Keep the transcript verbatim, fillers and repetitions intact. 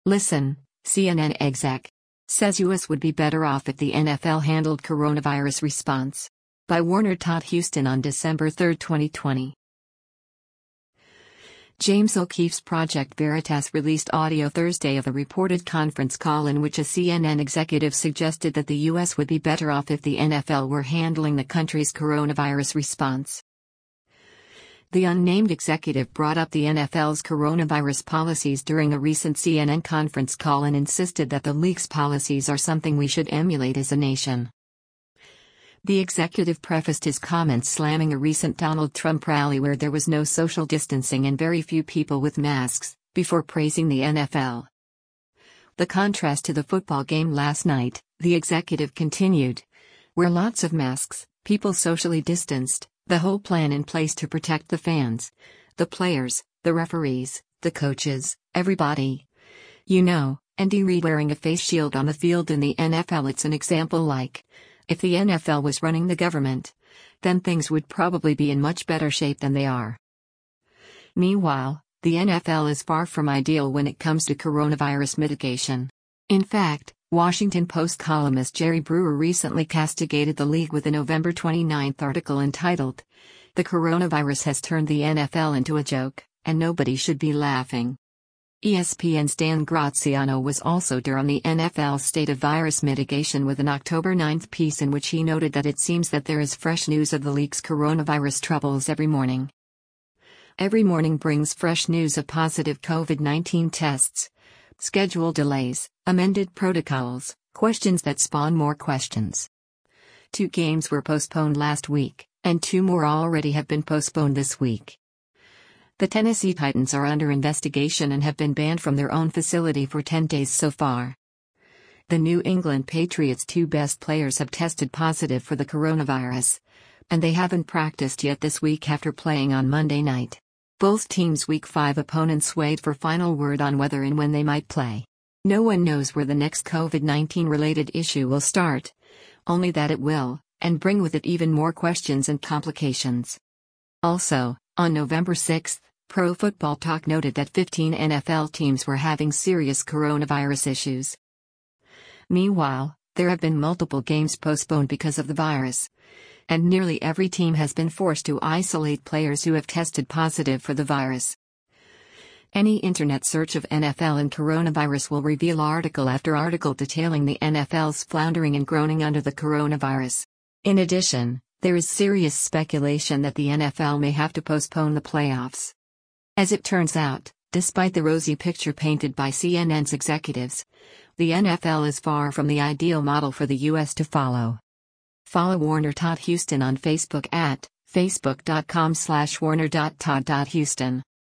Listen, C N N exec. Says U S would be better off if the N F L handled coronavirus response. By Warner Todd Huston on December third, twenty twenty. James O'Keefe's Project Veritas released audio Thursday of a reported conference call in which a C N N executive suggested that the U S would be better off if the N F L were handling the country's coronavirus response. The unnamed executive brought up the N F L's coronavirus policies during a recent C N N conference call and insisted that the league's policies are something we should emulate as a nation. The executive prefaced his comments slamming a recent Donald Trump rally where there was no social distancing and very few people with masks, before praising the N F L. The contrast to the football game last night, the executive continued. Wear lots of masks, people socially distanced, the whole plan in place to protect the fans, the players, the referees, the coaches, everybody. You know, Andy Reid wearing a face shield on the field in the N F L. It's an example like, if the N F L was running the government, then things would probably be in much better shape than they are. Meanwhile, the N F L is far from ideal when it comes to coronavirus mitigation. In fact, Washington Post columnist Jerry Brewer recently castigated the league with a November twenty-ninth article entitled, "The Coronavirus Has Turned the N F L into a Joke, and Nobody Should Be Laughing." E S P N's Dan Graziano was also there on the N F L's state of virus mitigation with an October ninth piece in which he noted that it seems that there is fresh news of the league's coronavirus troubles every morning. Every morning brings fresh news of positive COVID nineteen tests, schedule delays, amended protocols, questions that spawn more questions. Two games were postponed last week, and two more already have been postponed this week. The Tennessee Titans are under investigation and have been banned from their own facility for ten days so far. The New England Patriots' two best players have tested positive for the coronavirus, and they haven't practiced yet this week after playing on Monday night. Both teams' Week five opponents wait for final word on whether and when they might play. No one knows where the next COVID nineteen related issue will start, only that it will, and bring with it even more questions and complications. Also, on November sixth, Pro Football Talk noted that fifteen N F L teams were having serious coronavirus issues. Meanwhile, there have been multiple games postponed because of the virus, and nearly every team has been forced to isolate players who have tested positive for the virus. Any internet search of N F L and coronavirus will reveal article after article detailing the N F L's floundering and groaning under the coronavirus. In addition, there is serious speculation that the N F L may have to postpone the playoffs. As it turns out, despite the rosy picture painted by C N N's executives, the N F L is far from the ideal model for the U S to follow. Follow Warner Todd Huston on Facebook at facebook dot com slash warner dot todd dot huston.